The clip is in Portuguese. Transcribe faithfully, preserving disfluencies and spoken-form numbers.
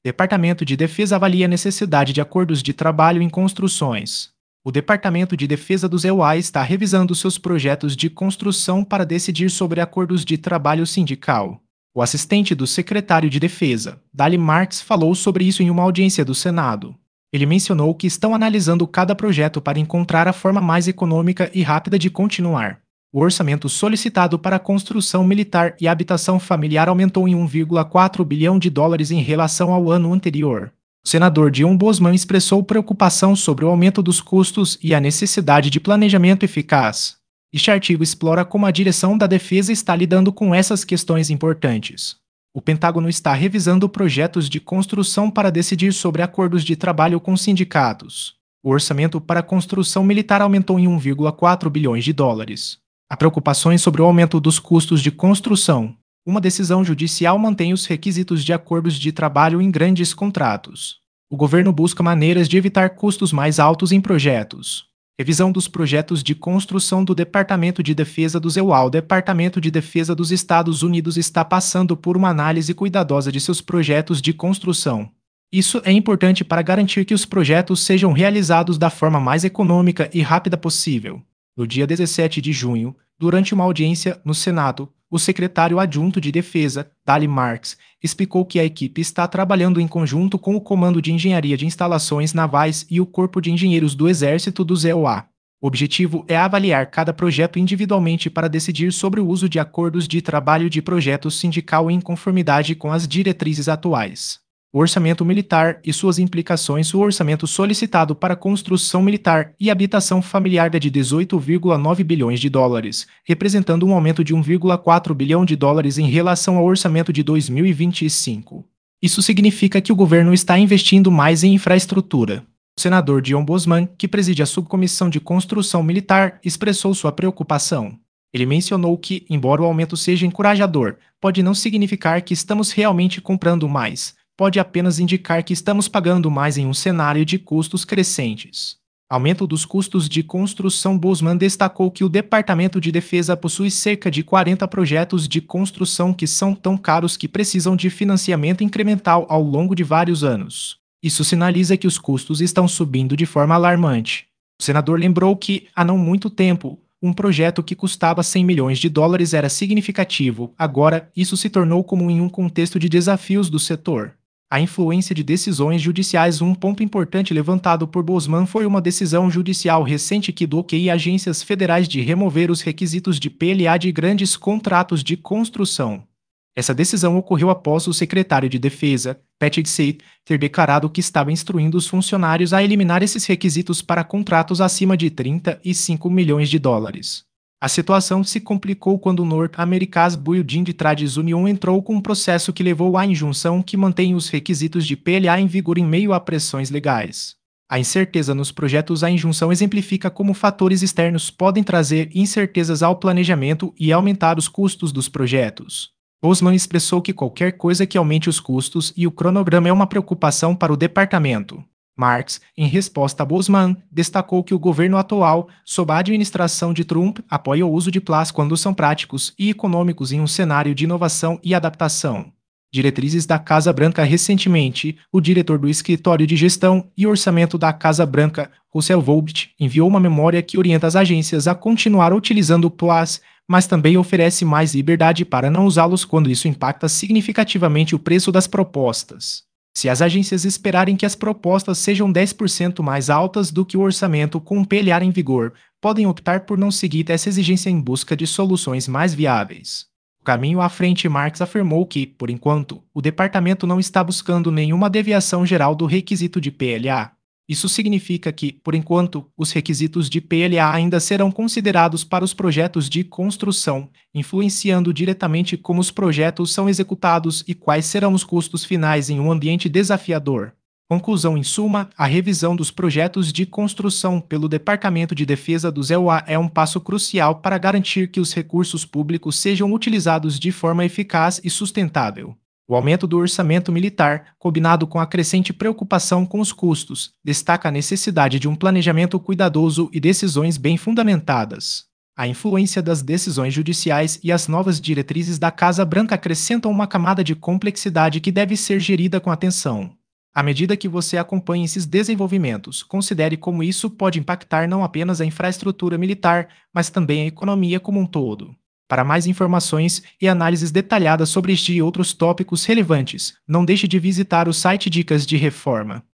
Departamento de Defesa avalia a necessidade de acordos de trabalho em construções. O Departamento de Defesa do E U A está revisando seus projetos de construção para decidir sobre acordos de trabalho sindical. O assistente do secretário de Defesa, Dali Marx, falou sobre isso em uma audiência do Senado. Ele mencionou que estão analisando cada projeto para encontrar a forma mais econômica e rápida de continuar. O orçamento solicitado para a construção militar e habitação familiar aumentou em um vírgula quatro bilhão de dólares em relação ao ano anterior. O senador John Boozman expressou preocupação sobre o aumento dos custos e a necessidade de planejamento eficaz. Este artigo explora como a direção da defesa está lidando com essas questões importantes. O Pentágono está revisando projetos de construção para decidir sobre acordos de trabalho com sindicatos. O orçamento para a construção militar aumentou em um vírgula quatro bilhões de dólares. Há preocupações sobre o aumento dos custos de construção. Uma decisão judicial mantém os requisitos de acordos de trabalho em grandes contratos. O governo busca maneiras de evitar custos mais altos em projetos. Revisão dos projetos de construção do Departamento de Defesa do E U A. O Departamento de Defesa dos Estados Unidos está passando por uma análise cuidadosa de seus projetos de construção. Isso é importante para garantir que os projetos sejam realizados da forma mais econômica e rápida possível. No dia dezessete de junho, durante uma audiência no Senado, o secretário adjunto de Defesa, Dali Marx, explicou que a equipe está trabalhando em conjunto com o Comando de Engenharia de Instalações Navais e o Corpo de Engenheiros do Exército do E U A. O objetivo é avaliar cada projeto individualmente para decidir sobre o uso de acordos de trabalho de projeto sindical em conformidade com as diretrizes atuais. O orçamento militar e suas implicações. O orçamento solicitado para construção militar e habitação familiar é de dezoito vírgula nove bilhões de dólares, representando um aumento de um vírgula quatro bilhão de dólares em relação ao orçamento de dois mil e vinte e cinco. Isso significa que o governo está investindo mais em infraestrutura. O senador John Boozman, que preside a subcomissão de construção militar, expressou sua preocupação. Ele mencionou que, embora o aumento seja encorajador, pode não significar que estamos realmente comprando mais. Pode apenas indicar que estamos pagando mais em um cenário de custos crescentes. Aumento dos custos de construção. Boozman destacou que o Departamento de Defesa possui cerca de quarenta projetos de construção que são tão caros que precisam de financiamento incremental ao longo de vários anos. Isso sinaliza que os custos estão subindo de forma alarmante. O senador lembrou que, há não muito tempo, um projeto que custava cem milhões de dólares era significativo. Agora, isso se tornou comum em um contexto de desafios do setor. A influência de decisões judiciais. Um ponto importante levantado por Boozman foi uma decisão judicial recente que bloqueia agências federais de remover os requisitos de P L A de grandes contratos de construção. Essa decisão ocorreu após o secretário de Defesa, Pat Hegseth, ter declarado que estava instruindo os funcionários a eliminar esses requisitos para contratos acima de trinta e cinco milhões de dólares. A situação se complicou quando o North America's Building Trades Union entrou com um processo que levou à injunção que mantém os requisitos de P L A em vigor em meio a pressões legais. A incerteza nos projetos. A injunção exemplifica como fatores externos podem trazer incertezas ao planejamento e aumentar os custos dos projetos. Boozman expressou que qualquer coisa que aumente os custos e o cronograma é uma preocupação para o departamento. Marx, em resposta a Boozman, destacou que o governo atual, sob a administração de Trump, apoia o uso de plás quando são práticos e econômicos em um cenário de inovação e adaptação. Diretrizes da Casa Branca. Recentemente, o diretor do Escritório de Gestão e Orçamento da Casa Branca, Russell Volbit, enviou uma memória que orienta as agências a continuar utilizando plás, mas também oferece mais liberdade para não usá-los quando isso impacta significativamente o preço das propostas. Se as agências esperarem que as propostas sejam dez por cento mais altas do que o orçamento com um P L A em vigor, podem optar por não seguir essa exigência em busca de soluções mais viáveis. O caminho à frente. Marx afirmou que, por enquanto, o departamento não está buscando nenhuma deviação geral do requisito de P L A. Isso significa que, por enquanto, os requisitos de P L A ainda serão considerados para os projetos de construção, influenciando diretamente como os projetos são executados e quais serão os custos finais em um ambiente desafiador. Conclusão. Em suma, a revisão dos projetos de construção pelo Departamento de Defesa do E U A é um passo crucial para garantir que os recursos públicos sejam utilizados de forma eficaz e sustentável. O aumento do orçamento militar, combinado com a crescente preocupação com os custos, destaca a necessidade de um planejamento cuidadoso e decisões bem fundamentadas. A influência das decisões judiciais e as novas diretrizes da Casa Branca acrescentam uma camada de complexidade que deve ser gerida com atenção. À medida que você acompanha esses desenvolvimentos, considere como isso pode impactar não apenas a infraestrutura militar, mas também a economia como um todo. Para mais informações e análises detalhadas sobre este e outros tópicos relevantes, não deixe de visitar o site Dicas de Reforma.